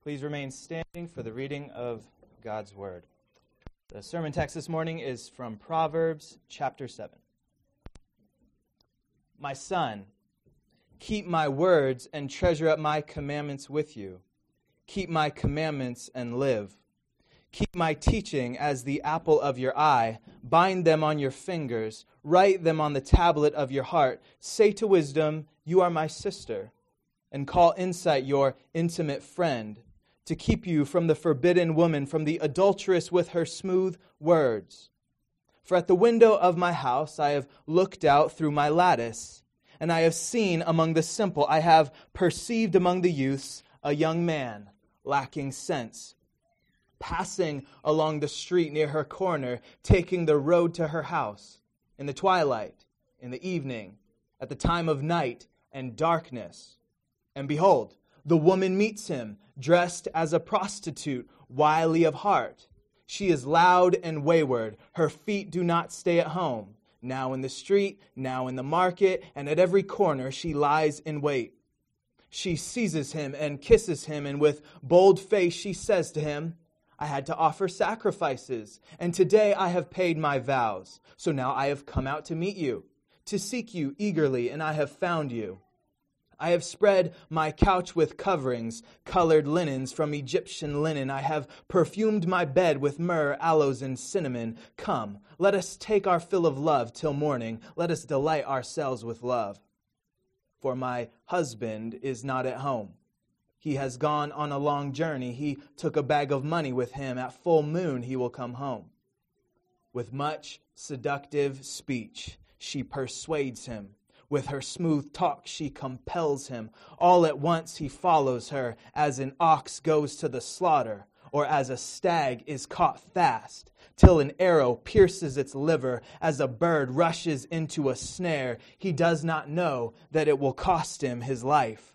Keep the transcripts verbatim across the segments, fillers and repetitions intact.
Please remain standing for the reading of God's Word. The sermon text this morning is from Proverbs chapter seven. My son, keep my words and treasure up my commandments with you. Keep my commandments and live. Keep my teaching as the apple of your eye. Bind them on your fingers. Write them on the tablet of your heart. Say to wisdom, you are my sister. And call insight your intimate friend, to keep you from the forbidden woman, from the adulteress with her smooth words. For at the window of my house I have looked out through my lattice, and I have seen among the simple, I have perceived among the youths a young man lacking sense, passing along the street near her corner, taking the road to her house, in the twilight, in the evening, at the time of night and darkness. And behold, the woman meets him, dressed as a prostitute, wily of heart. She is loud and wayward. Her feet do not stay at home. Now in the street, now in the market, and at every corner she lies in wait. She seizes him and kisses him, and with bold face she says to him, I had to offer sacrifices, and today I have paid my vows. So now I have come out to meet you, to seek you eagerly, and I have found you. I have spread my couch with coverings, colored linens from Egyptian linen. I have perfumed my bed with myrrh, aloes, and cinnamon. Come, let us take our fill of love till morning. Let us delight ourselves with love. For my husband is not at home. He has gone on a long journey. He took a bag of money with him. At full moon he will come home. With much seductive speech she persuades him. With her smooth talk she compels him. All at once he follows her, as an ox goes to the slaughter, or as a stag is caught fast, till an arrow pierces its liver, as a bird rushes into a snare. He does not know that it will cost him his life.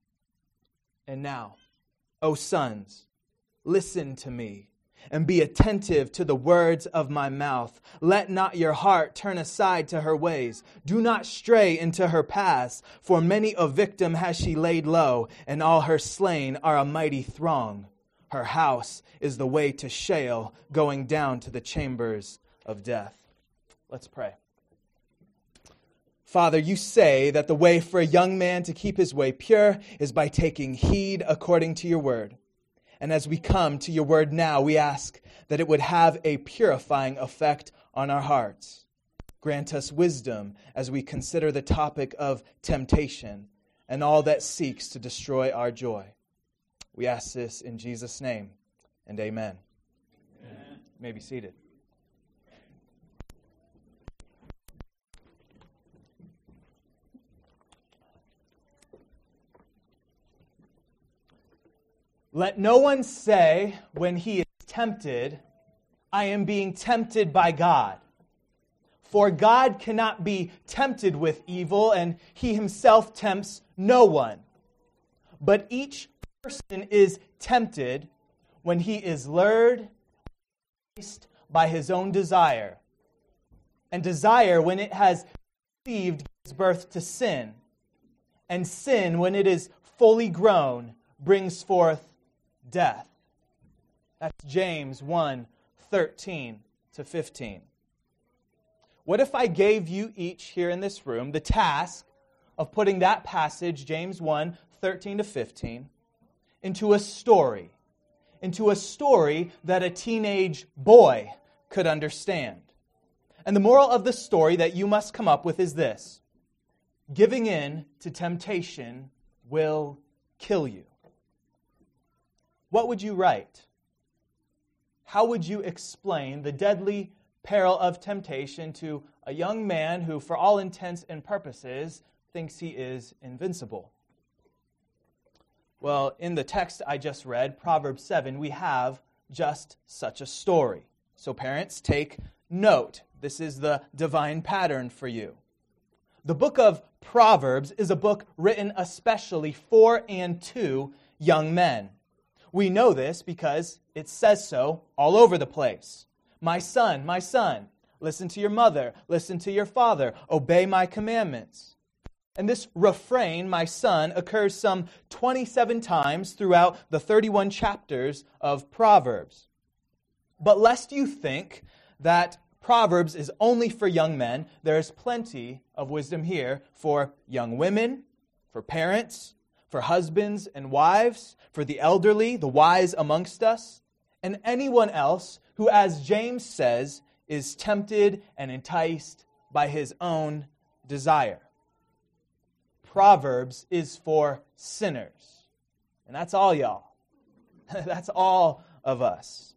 And now, O sons, listen to me, and be attentive to the words of my mouth. Let not your heart turn aside to her ways. Do not stray into her paths, for many a victim has she laid low, and all her slain are a mighty throng. Her house is the way to Sheol, going down to the chambers of death. Let's pray. Father, you say that the way for a young man to keep his way pure is by taking heed according to your word. And as we come to your word now, we ask that it would have a purifying effect on our hearts. Grant us wisdom as we consider the topic of temptation and all that seeks to destroy our joy. We ask this in Jesus' name, and amen. Amen. You may be seated. Let no one say when he is tempted, I am being tempted by God. For God cannot be tempted with evil, and he himself tempts no one. But each person is tempted when he is lured by his own desire. And desire, when it has conceived, gives birth to sin. And sin, when it is fully grown, brings forth death. That's James one, thirteen to fifteen. What if I gave you each here in this room the task of putting that passage, James one, thirteen to fifteen, into a story, into a story that a teenage boy could understand? And the moral of the story that you must come up with is this: giving in to temptation will kill you. What would you write? How would you explain the deadly peril of temptation to a young man who, for all intents and purposes, thinks he is invincible? Well, in the text I just read, Proverbs seven, we have just such a story. So parents, take note. This is the divine pattern for you. The book of Proverbs is a book written especially for and to young men. We know this because it says so all over the place. My son, my son, listen to your mother, listen to your father, obey my commandments. And this refrain, my son, occurs some twenty-seven times throughout the thirty-one chapters of Proverbs. But lest you think that Proverbs is only for young men, there is plenty of wisdom here for young women, for parents, for husbands and wives, for the elderly, the wise amongst us, and anyone else who, as James says, is tempted and enticed by his own desire. Proverbs is for sinners. And that's all y'all. That's all of us.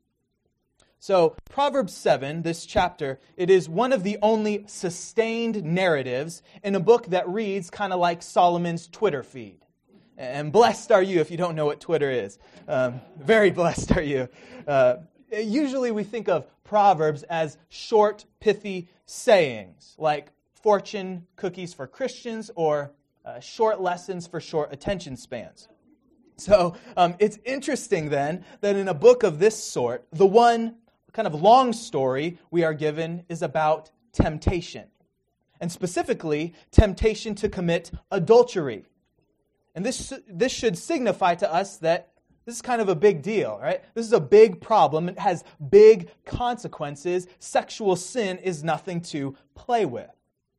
So, Proverbs seven, this chapter, it is one of the only sustained narratives in a book that reads kind of like Solomon's Twitter feed. And blessed are you if you don't know what Twitter is. Um, very blessed are you. Uh, usually we think of Proverbs as short, pithy sayings, like fortune cookies for Christians or uh, short lessons for short attention spans. So um, it's interesting then that in a book of this sort, the one kind of long story we are given is about temptation. And specifically, temptation to commit adultery. And this, this should signify to us that this is kind of a big deal, right? This is a big problem. It has big consequences. Sexual sin is nothing to play with.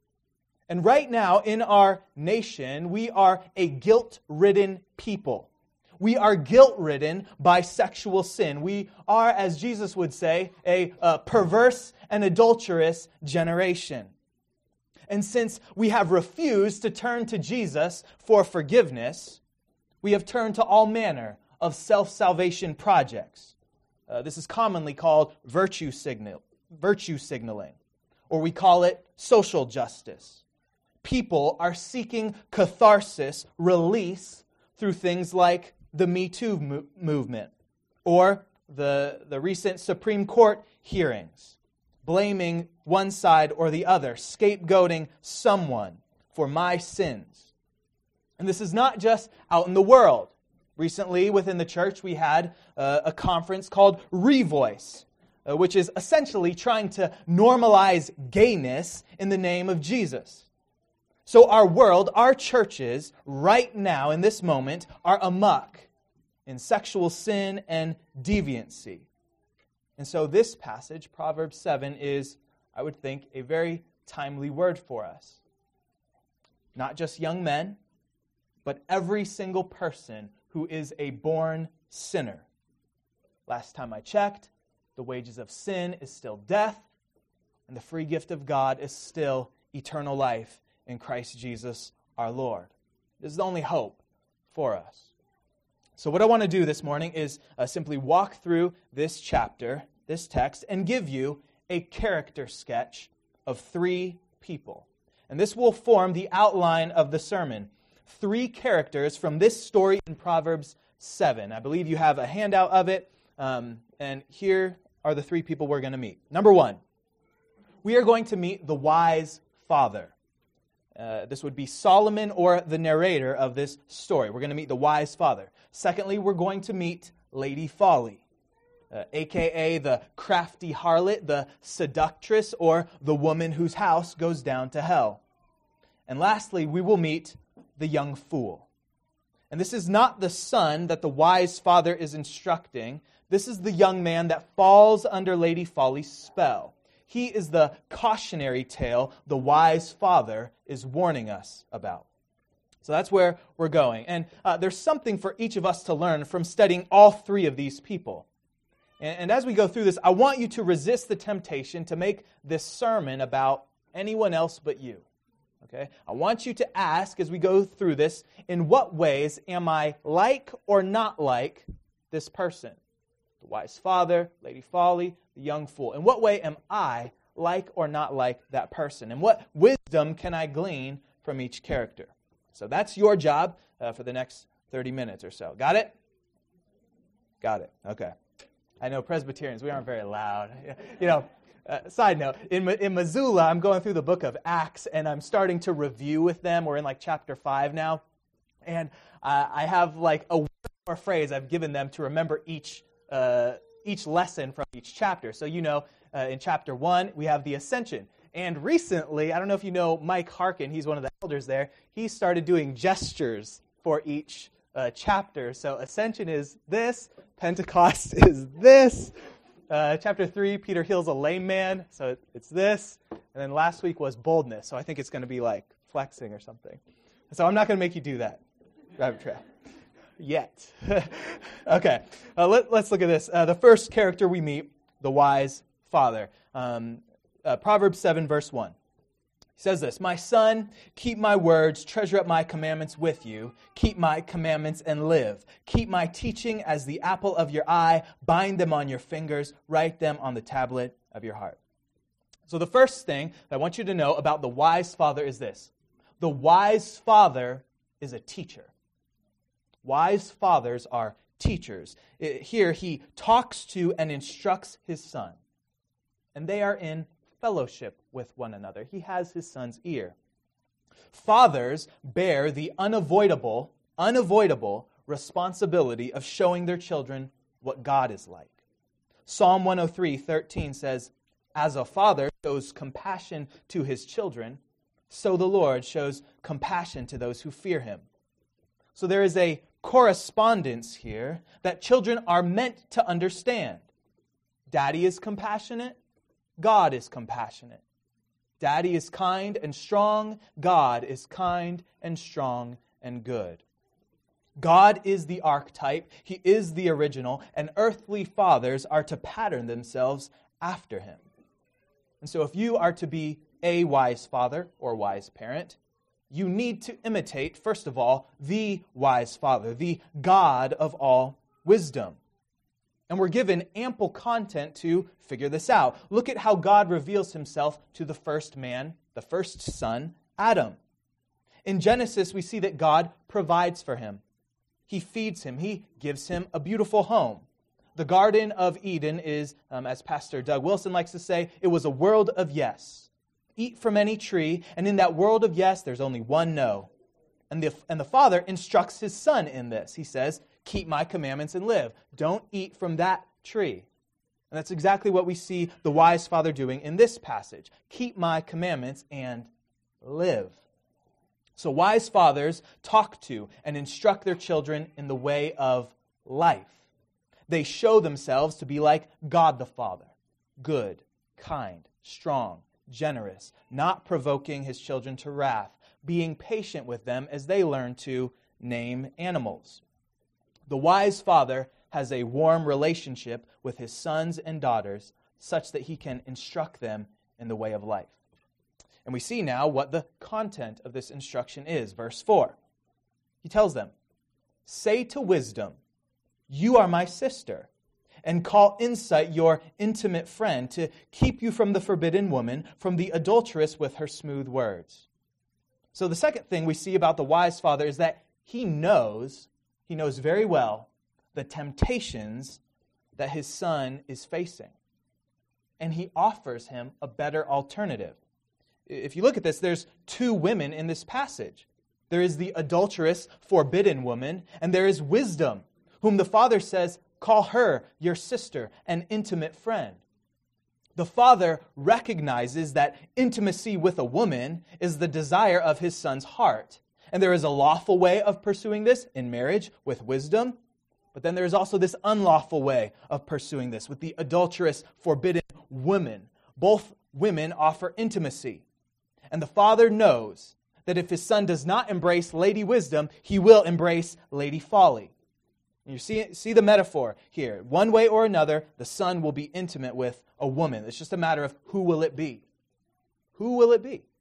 And right now in our nation, we are a guilt-ridden people. We are guilt-ridden by sexual sin. We are, as Jesus would say, a, a perverse and adulterous generation. And since we have refused to turn to Jesus for forgiveness, we have turned to all manner of self-salvation projects. Uh, this is commonly called virtue signal, virtue signaling, or we call it social justice. People are seeking catharsis, release, through things like the Me Too mo- movement, or the, the recent Supreme Court hearings, blaming one side or the other, scapegoating someone for my sins. And this is not just out in the world. Recently, within the church, we had uh, a conference called Revoice, uh, which is essentially trying to normalize gayness in the name of Jesus. So our world, our churches, right now, in this moment, are amok in sexual sin and deviancy. And so this passage, Proverbs seven, is, I would think, a very timely word for us. Not just young men, but every single person who is a born sinner. Last time I checked, the wages of sin is still death, and the free gift of God is still eternal life in Christ Jesus our Lord. This is the only hope for us. So what I want to do this morning is uh, simply walk through this chapter, this text, and give you a character sketch of three people. And this will form the outline of the sermon. Three characters from this story in Proverbs seven. I believe you have a handout of it, um, and here are the three people we're going to meet. Number one, we are going to meet the wise father. Uh, this would be Solomon, or the narrator of this story. We're going to meet the wise father. Secondly, we're going to meet Lady Folly, uh, a k a the crafty harlot, the seductress, or the woman whose house goes down to hell. And lastly, we will meet the young fool. And this is not the son that the wise father is instructing. This is the young man that falls under Lady Folly's spell. He is the cautionary tale the wise father is warning us about. So that's where we're going. And uh, there's something for each of us to learn from studying all three of these people. And, and as we go through this, I want you to resist the temptation to make this sermon about anyone else but you. Okay? I want you to ask, as we go through this, in what ways am I like or not like this person? The wise father, Lady Folly, the young fool. In what way am I like or not like that person? And what wisdom can I glean from each character? So that's your job uh, for the next thirty minutes or so. Got it? Got it. Okay. I know Presbyterians, we aren't very loud. You know, uh, side note, in, in Missoula, I'm going through the book of Acts, and I'm starting to review with them. We're in like chapter five now. And uh, I have like a word or phrase I've given them to remember each uh, each lesson from each chapter. So, you know, uh, in chapter one, we have the ascension. And recently, I don't know if you know Mike Harkin, he's one of the elders there, he started doing gestures for each uh, chapter. So Ascension is this, Pentecost is this, uh, chapter three, Peter heals a lame man, so it's this, and then last week was boldness, so I think it's going to be like flexing or something. So I'm not going to make you do that, rabbit trail, yet. Okay, uh, let, let's look at this. Uh, the first character we meet, the wise father. Um, uh, Proverbs seven, verse one. He says this, "My son, keep my words, treasure up my commandments with you. Keep my commandments and live. Keep my teaching as the apple of your eye. Bind them on your fingers. Write them on the tablet of your heart." So the first thing that I want you to know about the wise father is this. The wise father is a teacher. Wise fathers are teachers. Here he talks to and instructs his son. And they are in fellowship with one another. He has his son's ear. Fathers bear the unavoidable, unavoidable responsibility of showing their children what God is like. Psalm one oh three, thirteen says, "As a father shows compassion to his children, so the Lord shows compassion to those who fear him." So there is a correspondence here that children are meant to understand. Daddy is compassionate. God is compassionate. Daddy is kind and strong. God is kind and strong and good. God is the archetype. He is the original. And earthly fathers are to pattern themselves after him. And so if you are to be a wise father or wise parent, you need to imitate, first of all, the wise father, the God of all wisdom. And we're given ample content to figure this out. Look at how God reveals himself to the first man, the first son, Adam. In Genesis, we see that God provides for him. He feeds him. He gives him a beautiful home. The Garden of Eden is, um, as Pastor Doug Wilson likes to say, it was a world of yes. Eat from any tree, and in that world of yes, there's only one no. And the, and the father instructs his son in this. He says, "Keep my commandments and live. Don't eat from that tree." And that's exactly what we see the wise father doing in this passage. Keep my commandments and live. So wise fathers talk to and instruct their children in the way of life. They show themselves to be like God the Father, good, kind, strong, generous, not provoking his children to wrath, being patient with them as they learn to name animals. The wise father has a warm relationship with his sons and daughters such that he can instruct them in the way of life. And we see now what the content of this instruction is. Verse four. He tells them, "Say to wisdom, you are my sister, and call insight your intimate friend to keep you from the forbidden woman, from the adulteress with her smooth words." So the second thing we see about the wise father is that he knows, he knows very well the temptations that his son is facing. And he offers him a better alternative. If you look at this, there's two women in this passage. There is the adulterous, forbidden woman, and there is wisdom, whom the father says, "Call her your sister, an intimate friend." The father recognizes that intimacy with a woman is the desire of his son's heart. And there is a lawful way of pursuing this in marriage with wisdom. But then there is also this unlawful way of pursuing this with the adulterous, forbidden woman. Both women offer intimacy. And the father knows that if his son does not embrace Lady Wisdom, he will embrace Lady Folly. And you see, see the metaphor here. One way or another, the son will be intimate with a woman. It's just a matter of who will it be? Who will it be?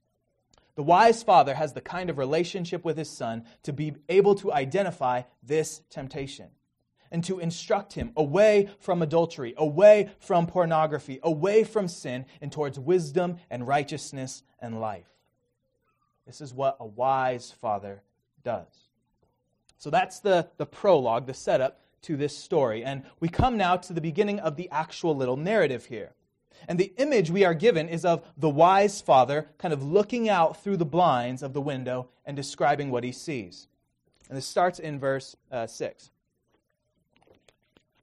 The wise father has the kind of relationship with his son to be able to identify this temptation and to instruct him away from adultery, away from pornography, away from sin, and towards wisdom and righteousness and life. This is what a wise father does. So that's the, the prologue, the setup to this story. And we come now to the beginning of the actual little narrative here. And the image we are given is of the wise father kind of looking out through the blinds of the window and describing what he sees. And this starts in verse uh, six.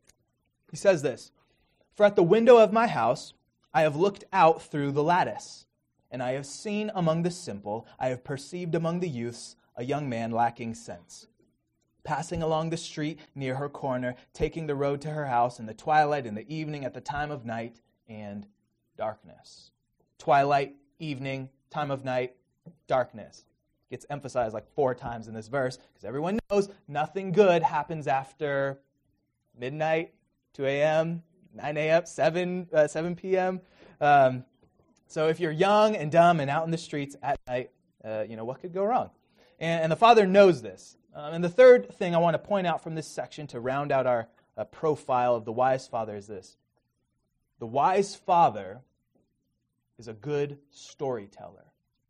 He says this, "For at the window of my house I have looked out through the lattice And I have seen among the simple, I have perceived among the youths, a young man lacking sense, passing along the street near her corner, taking the road to her house in the twilight, in the evening, at the time of night and darkness. Twilight, evening, time of night, darkness. Gets emphasized like four times in this verse, because everyone knows nothing good happens after midnight, two a.m., nine a.m., seven, uh, seven p.m., um, So if you're young and dumb and out in the streets at night, uh, you know, what could go wrong? And, and the Father knows this. Um, and the third thing I want to point out from this section to round out our uh, profile of the wise father is this. The wise father is a good storyteller.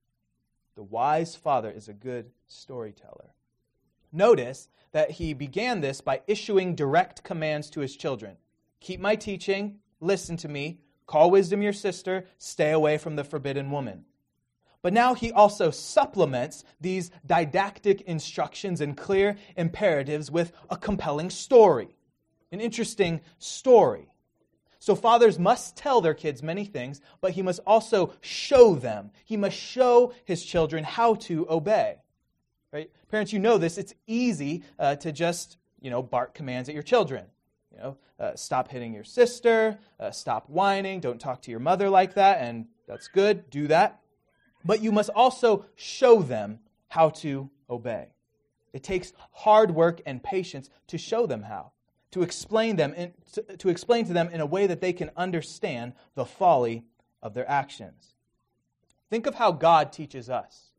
The wise father is a good storyteller. Notice that he began this by issuing direct commands to his children. Keep my teaching, listen to me, call wisdom your sister, stay away from the forbidden woman. But now he also supplements these didactic instructions and clear imperatives with a compelling story, an interesting story. So fathers must tell their kids many things, but he must also show them. He must show his children how to obey. Right? Parents, you know this. It's easy uh, to just, you know, bark commands at your children. You know, uh, stop hitting your sister, uh, stop whining, don't talk to your mother like that, and that's good, do that. But you must also show them how to obey. It takes hard work and patience to show them how, to explain them in, to, to explain to them in a way that they can understand the folly of their actions. Think of how God teaches us.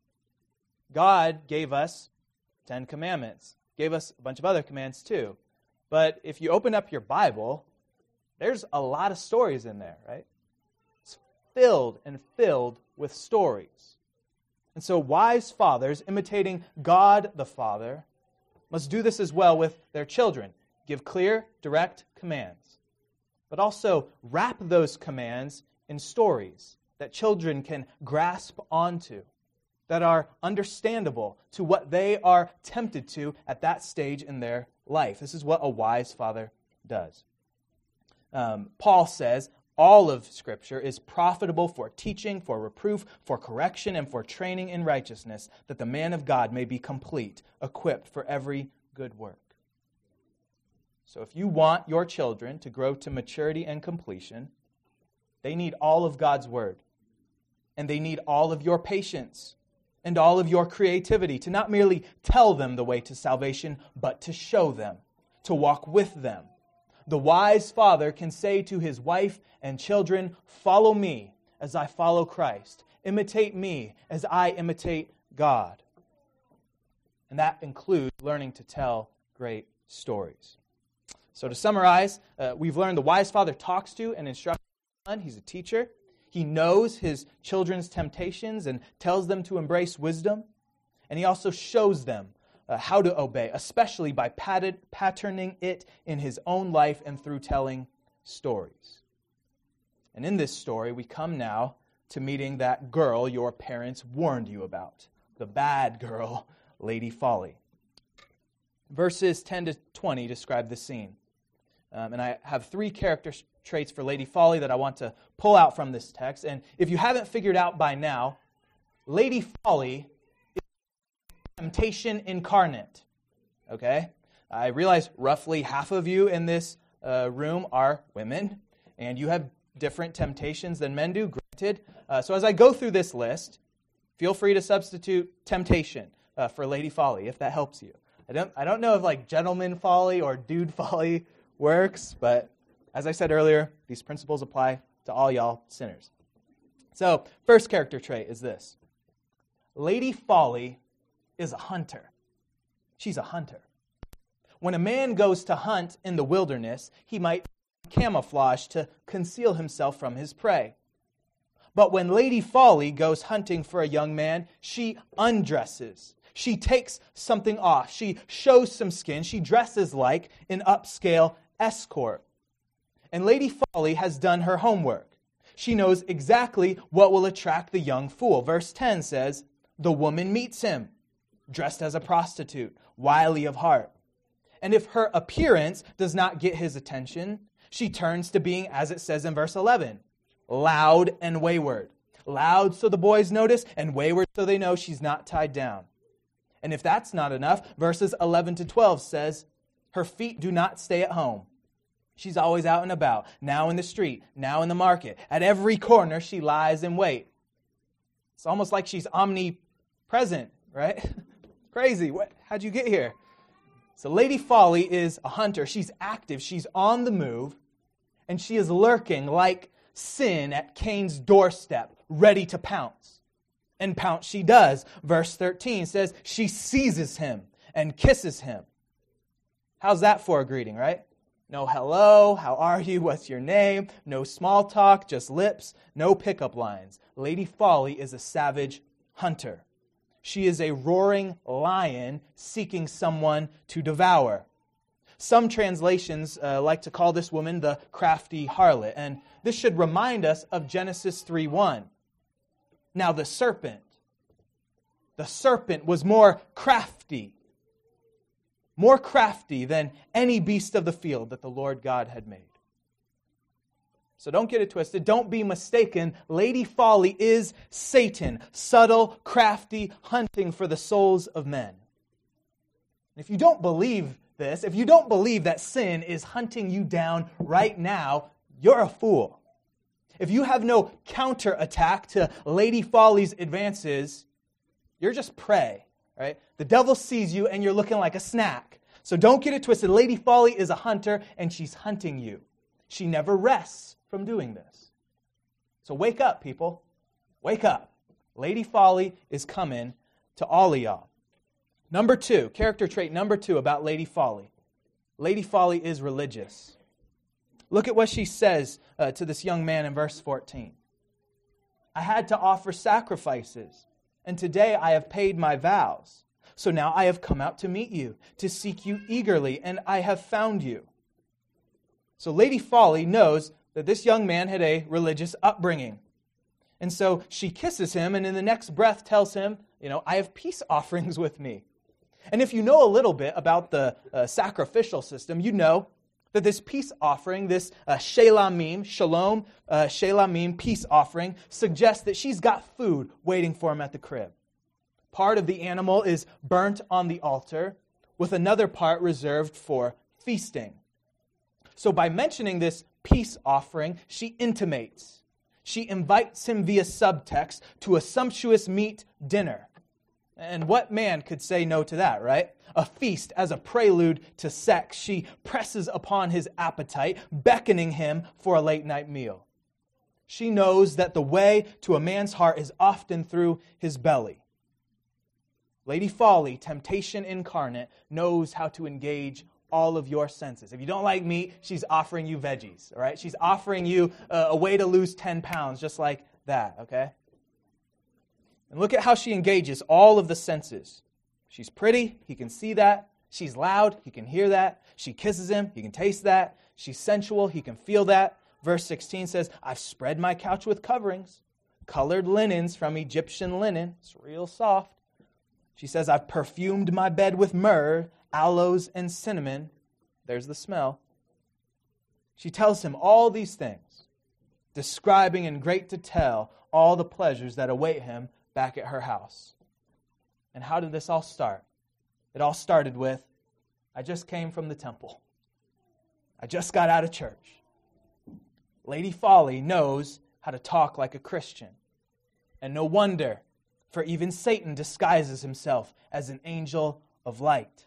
God gave us Ten Commandments, gave us a bunch of other commands too. But if you open up your Bible, there's a lot of stories in there, right? It's filled and filled with stories. And so wise fathers, imitating God the Father, must do this as well with their children. Give clear, direct commands. But also wrap those commands in stories that children can grasp onto, that are understandable to what they are tempted to at that stage in their life. This is what a wise father does. Um, Paul says all of Scripture is profitable for teaching, for reproof, for correction, and for training in righteousness, that the man of God may be complete, equipped for every good work. So if you want your children to grow to maturity and completion, they need all of God's word. And they need all of your patience and all of your creativity to not merely tell them the way to salvation, but to show them, to walk with them. The wise father can say to his wife and children, follow me as I follow Christ. Imitate me as I imitate God. And that includes learning to tell great stories. So to summarize, uh, we've learned the wise father talks to and instructs his son. He's a teacher. He knows his children's temptations and tells them to embrace wisdom. And he also shows them uh, how to obey, especially by patted, patterning it in his own life and through telling stories. And in this story, we come now to meeting that girl your parents warned you about, the bad girl, Lady Folly. Verses ten to twenty describe the scene. Um, and I have three character traits for Lady Folly that I want to pull out from this text. And if you haven't figured out by now, Lady Folly is temptation incarnate. Okay? I realize roughly half of you in this uh, room are women, and you have different temptations than men do, granted. Uh, so as I go through this list, feel free to substitute temptation uh, for Lady Folly, if that helps you. I don't, I don't know if like gentleman folly or dude folly works, but as I said earlier, these principles apply to all y'all sinners. So, first character trait is this. Lady Folly is a hunter. She's a hunter. When a man goes to hunt in the wilderness, he might camouflage to conceal himself from his prey. But when Lady Folly goes hunting for a young man, she undresses. She takes something off. She shows some skin. She dresses like an upscale escort. And Lady Folly has done her homework. She knows exactly what will attract the young fool. Verse ten says, the woman meets him, dressed as a prostitute, wily of heart. And if her appearance does not get his attention, she turns to being, as it says in verse eleven, loud and wayward. Loud so the boys notice, and wayward so they know she's not tied down. And if that's not enough, verses eleven to twelve says, her feet do not stay at home. She's always out and about, now in the street, now in the market. At every corner, she lies in wait. It's almost like she's omnipresent, right? Crazy. What? How'd you get here? So Lady Folly is a hunter. She's active. She's on the move. And she is lurking like sin at Cain's doorstep, ready to pounce. And pounce she does. Verse thirteen says, she seizes him and kisses him. How's that for a greeting, right? No hello, how are you, what's your name? No small talk, just lips, no pickup lines. Lady Folly is a savage hunter. She is a roaring lion seeking someone to devour. Some translations uh, like to call this woman the crafty harlot, and this should remind us of Genesis three one. Now the serpent, the serpent was more crafty, more crafty than any beast of the field that the Lord God had made. So don't get it twisted. Don't be mistaken. Lady Folly is Satan, subtle, crafty, hunting for the souls of men. If you don't believe this, if you don't believe that sin is hunting you down right now, you're a fool. If you have no counterattack to Lady Folly's advances, you're just prey, right? The devil sees you and you're looking like a snack. So don't get it twisted. Lady Folly is a hunter and she's hunting you. She never rests from doing this. So wake up, people. Wake up. Lady Folly is coming to all of y'all. Number two, character trait number two about Lady Folly. Lady Folly is religious. Look at what she says uh, to this young man in verse fourteen. I had to offer sacrifices, and today I have paid my vows. So now I have come out to meet you, to seek you eagerly, and I have found you. So Lady Folly knows that this young man had a religious upbringing. And so she kisses him, and in the next breath tells him, you know, I have peace offerings with me. And if you know a little bit about the uh, sacrificial system, you know that this peace offering, this uh, shelamim, shalom, uh, shelamim, peace offering, suggests that she's got food waiting for him at the crib. Part of the animal is burnt on the altar, with another part reserved for feasting. So by mentioning this peace offering, she intimates, she invites him via subtext to a sumptuous meat dinner. And what man could say no to that, right? A feast as a prelude to sex. She presses upon his appetite, beckoning him for a late night meal. She knows that the way to a man's heart is often through his belly. Lady Folly, temptation incarnate, knows how to engage all of your senses. If you don't like meat, she's offering you veggies, all right? She's offering you a, a way to lose ten pounds, just like that, okay? And look at how she engages all of the senses. She's pretty, he can see that. She's loud, he can hear that. She kisses him, he can taste that. She's sensual, he can feel that. Verse sixteen says, I've spread my couch with coverings, colored linens from Egyptian linen. It's real soft. She says, I've perfumed my bed with myrrh, aloes, and cinnamon. There's the smell. She tells him all these things, describing in great detail all the pleasures that await him back at her house. And how did this all start? It all started with, I just came from the temple. I just got out of church. Lady Folly knows how to talk like a Christian. And no wonder, for even Satan disguises himself as an angel of light.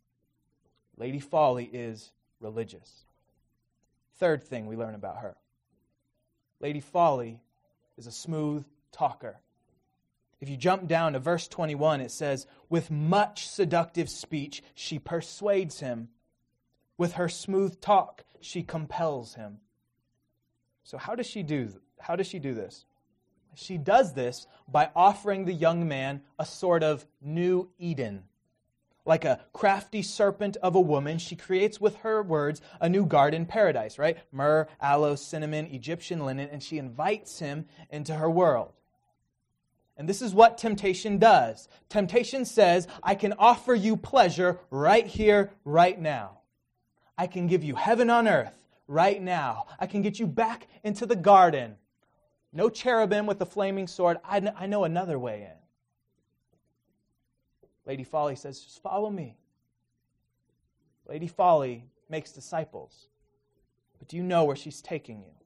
Lady Folly is religious. Third thing we learn about her. Lady Folly is a smooth talker. If you jump down to verse twenty-one, it says, with much seductive speech, she persuades him. With her smooth talk, she compels him. So how does she do, how does she do this? She does this by offering the young man a sort of new Eden. Like a crafty serpent of a woman, she creates with her words a new garden paradise, right? Myrrh, aloes, cinnamon, Egyptian linen, and she invites him into her world. And this is what temptation does. Temptation says, I can offer you pleasure right here, right now. I can give you heaven on earth right now. I can get you back into the garden No cherubim with a flaming sword. I, kn- I know another way in. Lady Folly says, just follow me. Lady Folly makes disciples. But do you know where she's taking you?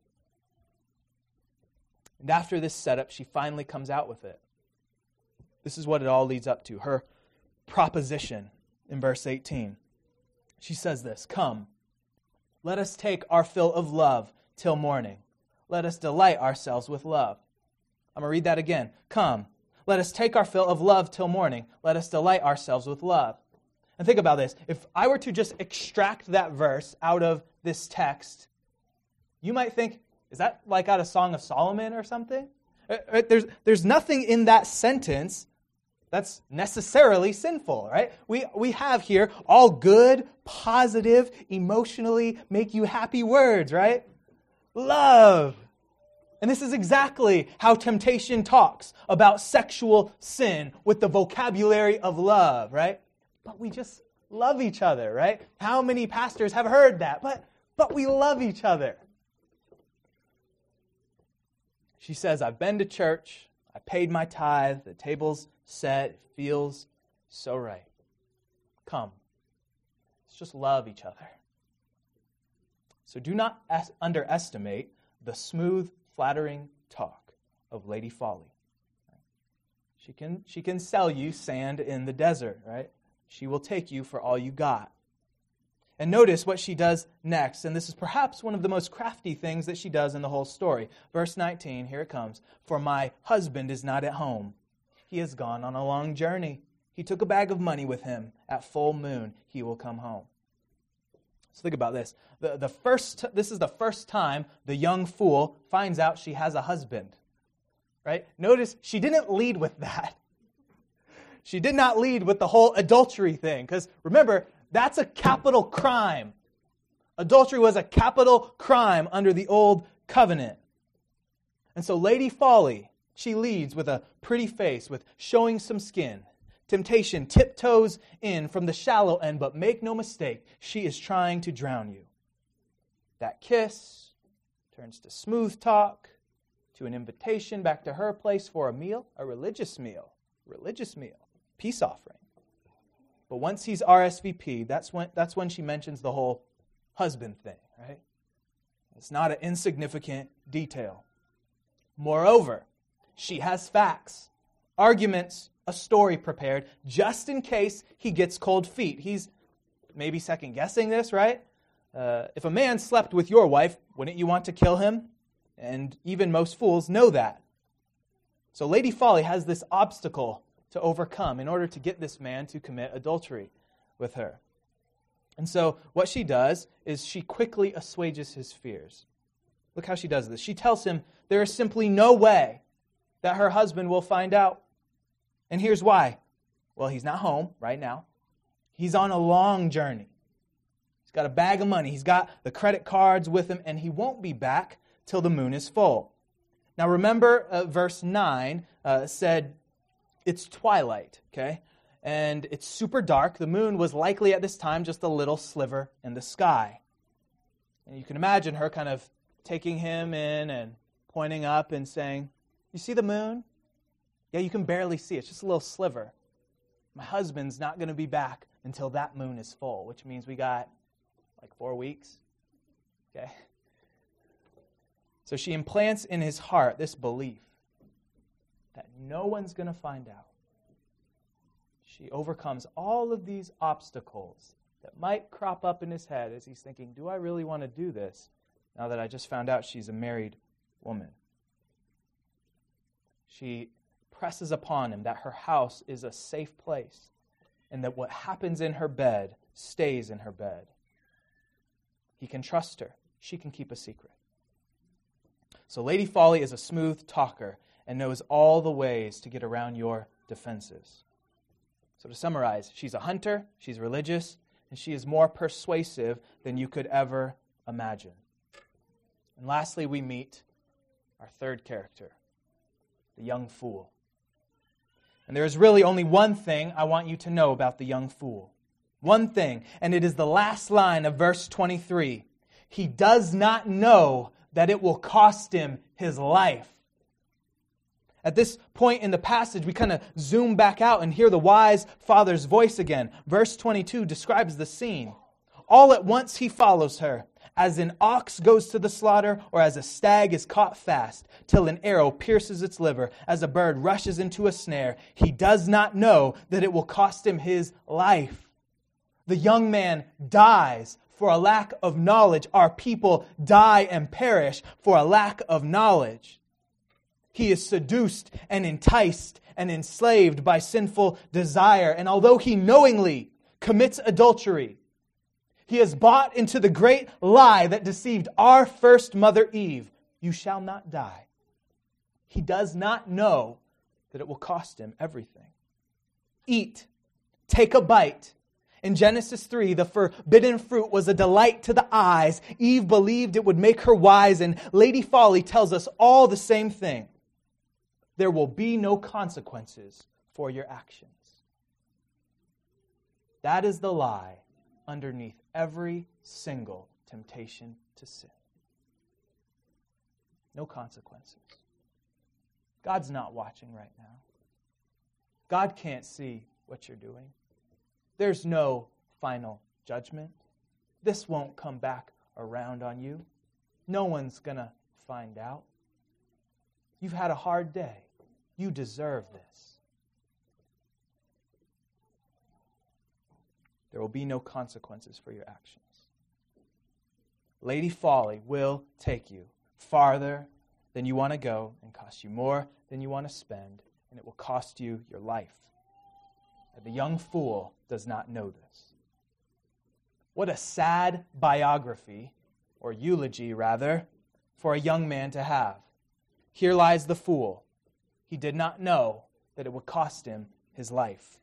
And after this setup, she finally comes out with it. This is what it all leads up to. Her proposition in verse eighteen. She says this, come, let us take our fill of love till morning. Let us delight ourselves with love. I'm going to read that again. Come, let us take our fill of love till morning. Let us delight ourselves with love. And think about this. If I were to just extract that verse out of this text, you might think, is that like out of Song of Solomon or something? There's, there's nothing in that sentence that's necessarily sinful, right? We, we have here all good, positive, emotionally make you happy words, right? Love. And this is exactly how temptation talks about sexual sin with the vocabulary of love, right? But we just love each other, right? How many pastors have heard that? But, but we love each other. She says, I've been to church, I paid my tithe, the table's set, it feels so right. Come, let's just love each other. So do not es- underestimate the smooth, flattering talk of Lady Folly. She can, she can sell you sand in the desert, right? She will take you for all you got. And notice what she does next, and this is perhaps one of the most crafty things that she does in the whole story. Verse nineteen, here it comes. For my husband is not at home. He has gone on a long journey. He took a bag of money with him. At full moon, he will come home. So think about this. The, the first, this is the first time the young fool finds out she has a husband. Right? Notice she didn't lead with that. She did not lead with the whole adultery thing. Because remember, that's a capital crime. Adultery was a capital crime under the old covenant. And so Lady Folly, she leads with a pretty face, with showing some skin. Temptation tiptoes in from the shallow end, but make no mistake, she is trying to drown you. That kiss turns to smooth talk, to an invitation back to her place for a meal, a religious meal, religious meal, peace offering. But once he's R S V P, that's when, that's when she mentions the whole husband thing, right? It's not an insignificant detail. Moreover, she has facts, arguments, a story prepared, just in case he gets cold feet. He's maybe second-guessing this, right? Uh, if a man slept with your wife, wouldn't you want to kill him? And even most fools know that. So Lady Folly has this obstacle to overcome in order to get this man to commit adultery with her. And so what she does is she quickly assuages his fears. Look how she does this. She tells him there is simply no way that her husband will find out. And here's why. Well, he's not home right now. He's on a long journey. He's got a bag of money. He's got the credit cards with him, and he won't be back till the moon is full. Now remember, uh, verse nine uh, said, it's twilight, okay? And it's super dark. The moon was likely at this time just a little sliver in the sky. And you can imagine her kind of taking him in and pointing up and saying, you see the moon? Yeah, you can barely see it. It's just a little sliver. My husband's not going to be back until that moon is full, which means we got like four weeks. Okay? So she implants in his heart this belief that no one's going to find out. She overcomes all of these obstacles that might crop up in his head as he's thinking, do I really want to do this now that I just found out she's a married woman? She presses upon him that her house is a safe place and that what happens in her bed stays in her bed. He can trust her. She can keep a secret. So Lady Folly is a smooth talker and knows all the ways to get around your defenses. So to summarize, she's a hunter, she's religious, and she is more persuasive than you could ever imagine. And lastly, we meet our third character, the young fool. And there is really only one thing I want you to know about the young fool. One thing, and it is the last line of verse twenty-three. He does not know that it will cost him his life. At this point in the passage, we kind of zoom back out and hear the wise father's voice again. Verse twenty-two describes the scene. All at once he follows her, as an ox goes to the slaughter, or as a stag is caught fast, till an arrow pierces its liver, as a bird rushes into a snare. He does not know that it will cost him his life. The young man dies for a lack of knowledge. Our people die and perish for a lack of knowledge. He is seduced and enticed and enslaved by sinful desire. And although he knowingly commits adultery, he is bought into the great lie that deceived our first mother Eve. You shall not die. He does not know that it will cost him everything. Eat. Take a bite. In Genesis three, the forbidden fruit was a delight to the eyes. Eve believed it would make her wise, and Lady Folly tells us all the same thing. There will be no consequences for your actions. That is the lie underneath every single temptation to sin. No consequences. God's not watching right now. God can't see what you're doing. There's no final judgment. This won't come back around on you. No one's going to find out. You've had a hard day. You deserve this. There will be no consequences for your actions. Lady Folly will take you farther than you want to go and cost you more than you want to spend, and it will cost you your life. But the young fool does not know this. What a sad biography, or eulogy rather, for a young man to have. Here lies the fool. He did not know that it would cost him his life.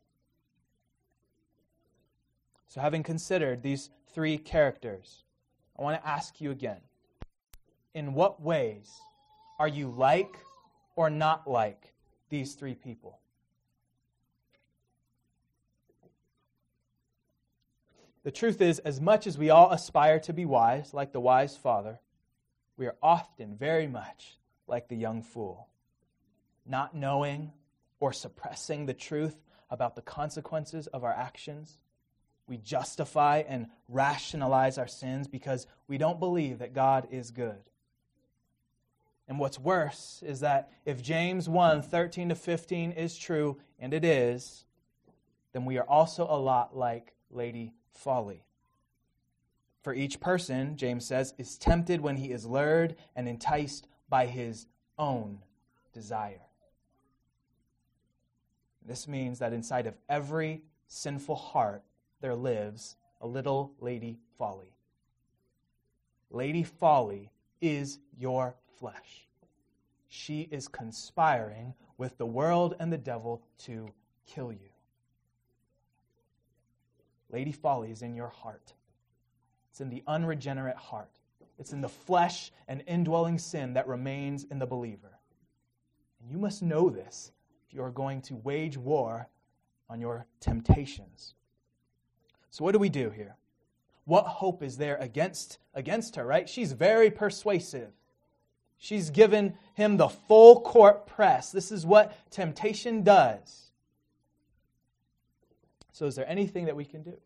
So having considered these three characters, I want to ask you again, in what ways are you like or not like these three people? The truth is, as much as we all aspire to be wise, like the wise father, we are often very much like the young fool, not knowing or suppressing the truth about the consequences of our actions. We justify and rationalize our sins because we don't believe that God is good. And what's worse is that if James one, thirteen to fifteen is true, and it is, then we are also a lot like Lady Folly. For each person, James says, is tempted when he is lured and enticed by his own desire. This means that inside of every sinful heart there lives a little Lady Folly. Lady Folly is your flesh. She is conspiring with the world and the devil to kill you. Lady Folly is in your heart. It's in the unregenerate heart. It's in the flesh and indwelling sin that remains in the believer. And you must know this if you are going to wage war on your temptations. So what do we do here? What hope is there against, against her, right? She's very persuasive. She's given him the full court press. This is what temptation does. So is there anything that we can do?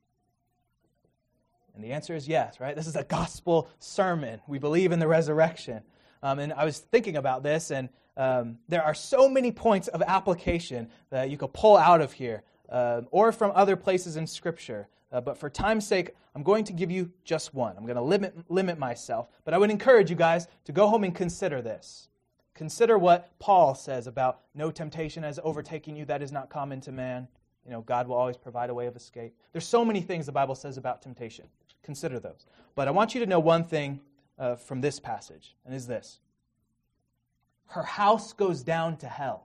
And the answer is yes, right? This is a gospel sermon. We believe in the resurrection. Um, and I was thinking about this, and um, there are so many points of application that you could pull out of here, uh, or from other places in Scripture. Uh, but for time's sake, I'm going to give you just one. I'm going to limit limit myself. But I would encourage you guys to go home and consider this. Consider what Paul says about no temptation has overtaken you that is not common to man. You know, God will always provide a way of escape. There's so many things the Bible says about temptation. Consider those. But I want you to know one thing uh, from this passage, and is this. Her house goes down to hell.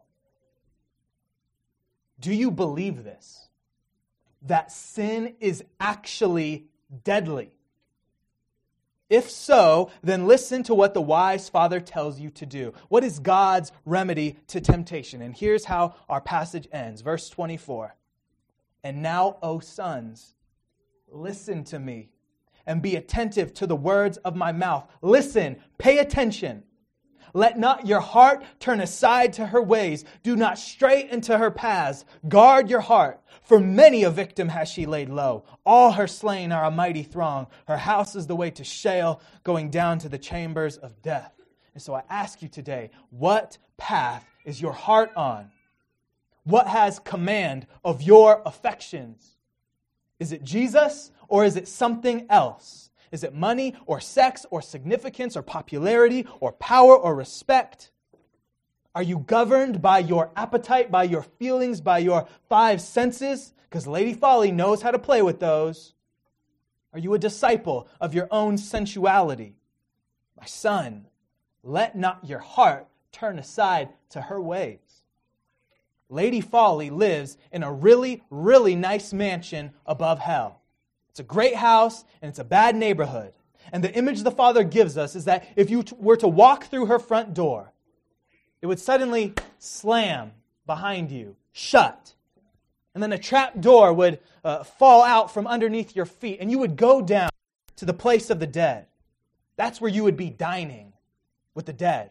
Do you believe this? That sin is actually deadly? If so, then listen to what the wise father tells you to do. What is God's remedy to temptation? And here's how our passage ends. Verse twenty-four. And now, O sons, listen to me and be attentive to the words of my mouth. Listen, pay attention. Let not your heart turn aside to her ways. Do not stray into her paths. Guard your heart, for many a victim has she laid low. All her slain are a mighty throng. Her house is the way to Sheol, going down to the chambers of death. And so I ask you today, what path is your heart on? What has command of your affections? Is it Jesus or is it something else? Is it money or sex or significance or popularity or power or respect? Are you governed by your appetite, by your feelings, by your five senses? Because Lady Folly knows how to play with those. Are you a disciple of your own sensuality? My son, let not your heart turn aside to her ways. Lady Folly lives in a really, really nice mansion above hell. It's a great house, and it's a bad neighborhood. And the image the Father gives us is that if you were to walk through her front door, it would suddenly slam behind you, shut. And then a trap door would uh, fall out from underneath your feet, and you would go down to the place of the dead. That's where you would be dining with the dead.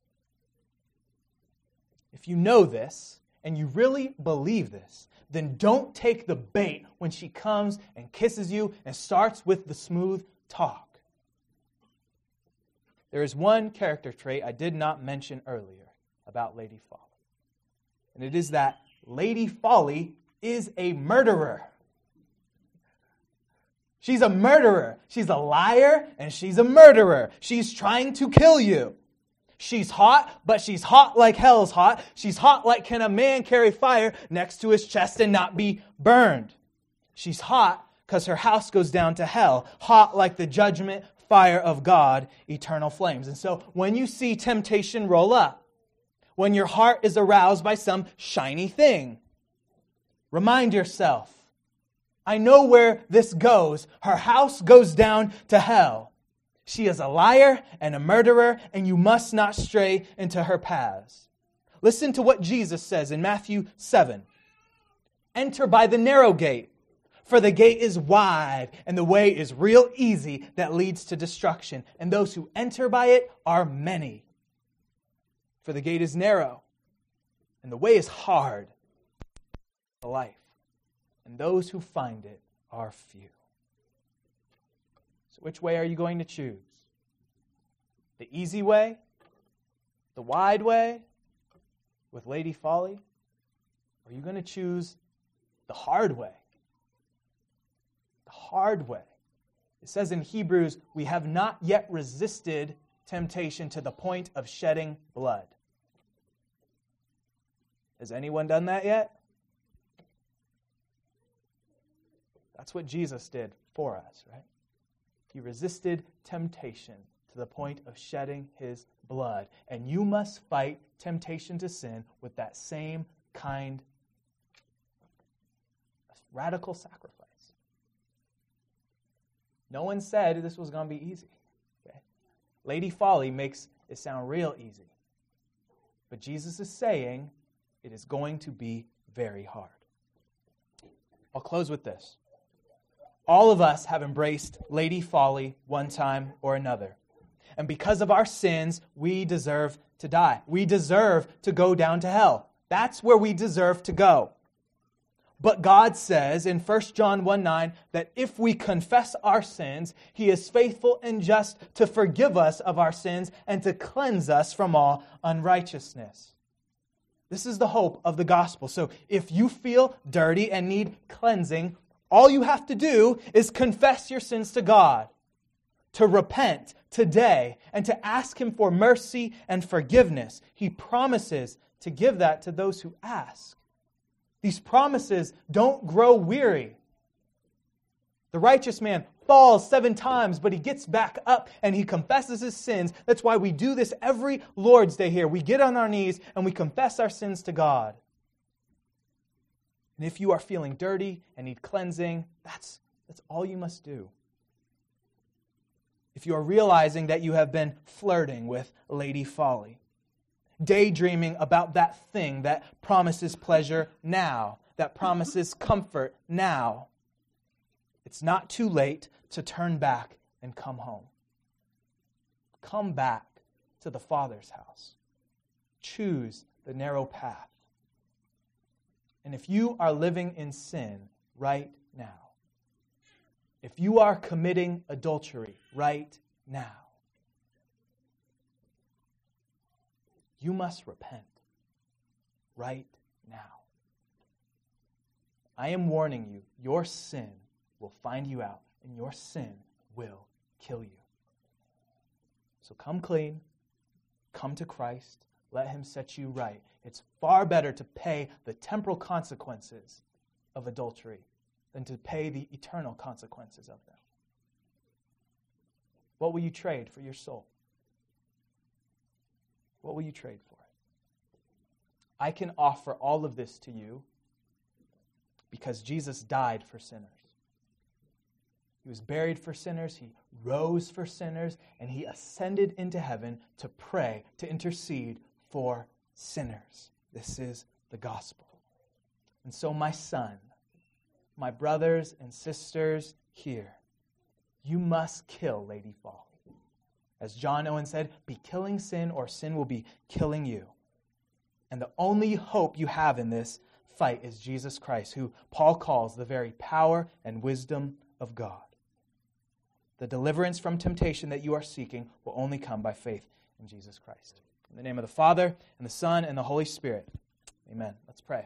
If you know this, and you really believe this, then don't take the bait when she comes and kisses you and starts with the smooth talk. There is one character trait I did not mention earlier about Lady Folly. And it is that Lady Folly is a murderer. She's a murderer. She's a liar and she's a murderer. She's trying to kill you. She's hot, but she's hot like hell's hot. She's hot like can a man carry fire next to his chest and not be burned. She's hot because her house goes down to hell. Hot like the judgment fire of God, eternal flames. And so when you see temptation roll up, when your heart is aroused by some shiny thing, remind yourself, I know where this goes. Her house goes down to hell. She is a liar and a murderer, and you must not stray into her paths. Listen to what Jesus says in Matthew seven. Enter by the narrow gate, for the gate is wide, and the way is real easy that leads to destruction. And those who enter by it are many. For the gate is narrow, and the way is hard to life, and those who find it are few. So which way are you going to choose? The easy way? The wide way? With Lady Folly? Or are you going to choose the hard way? The hard way. It says in Hebrews, we have not yet resisted temptation to the point of shedding blood. Has anyone done that yet? That's what Jesus did for us, right? He resisted temptation to the point of shedding his blood. And you must fight temptation to sin with that same kind of radical sacrifice. No one said this was going to be easy. Okay? Lady Folly makes it sound real easy. But Jesus is saying it is going to be very hard. I'll close with this. All of us have embraced Lady Folly one time or another. And because of our sins, we deserve to die. We deserve to go down to hell. That's where we deserve to go. But God says in First John one nine that if we confess our sins, He is faithful and just to forgive us of our sins and to cleanse us from all unrighteousness. This is the hope of the gospel. So if you feel dirty and need cleansing, all you have to do is confess your sins to God, to repent today, and to ask Him for mercy and forgiveness. He promises to give that to those who ask. These promises don't grow weary. The righteous man falls seven times, but he gets back up and he confesses his sins. That's why we do this every Lord's Day here. We get on our knees and we confess our sins to God. And if you are feeling dirty and need cleansing, that's, that's all you must do. If you are realizing that you have been flirting with Lady Folly, daydreaming about that thing that promises pleasure now, that promises comfort now, it's not too late to turn back and come home. Come back to to the Father's house. Choose the narrow path. And if you are living in sin right now, if you are committing adultery right now, you must repent right now. I am warning you, your sin will find you out, and your sin will kill you. So come clean, come to Christ, let him set you right. It's far better to pay the temporal consequences of adultery than to pay the eternal consequences of them. What will you trade for your soul? What will you trade for it? I can offer all of this to you because Jesus died for sinners. He was buried for sinners, he rose for sinners, and he ascended into heaven to pray, to intercede for sinners. This is the gospel. And so, my son, my brothers and sisters here, you must kill Lady Folly. As John Owen said, be killing sin or sin will be killing you. And the only hope you have in this fight is Jesus Christ, who Paul calls the very power and wisdom of God. The deliverance from temptation that you are seeking will only come by faith in Jesus Christ. In the name of the Father, and the Son, and the Holy Spirit. Amen. Let's pray.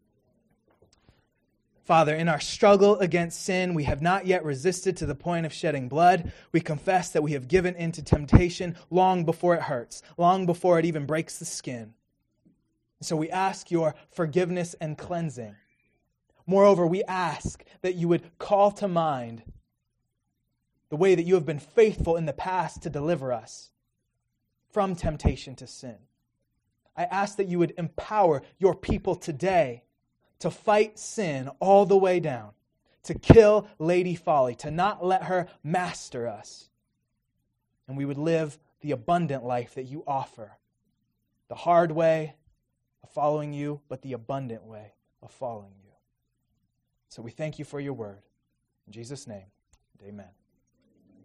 Father, in our struggle against sin, we have not yet resisted to the point of shedding blood. We confess that we have given in to temptation long before it hurts, long before it even breaks the skin. So we ask your forgiveness and cleansing. Moreover, we ask that you would call to mind the way that you have been faithful in the past to deliver us from temptation to sin. I ask that you would empower your people today to fight sin all the way down, to kill Lady Folly, to not let her master us. And we would live the abundant life that you offer, the hard way of following you, but the abundant way of following you. So we thank you for your word. In Jesus' name, amen.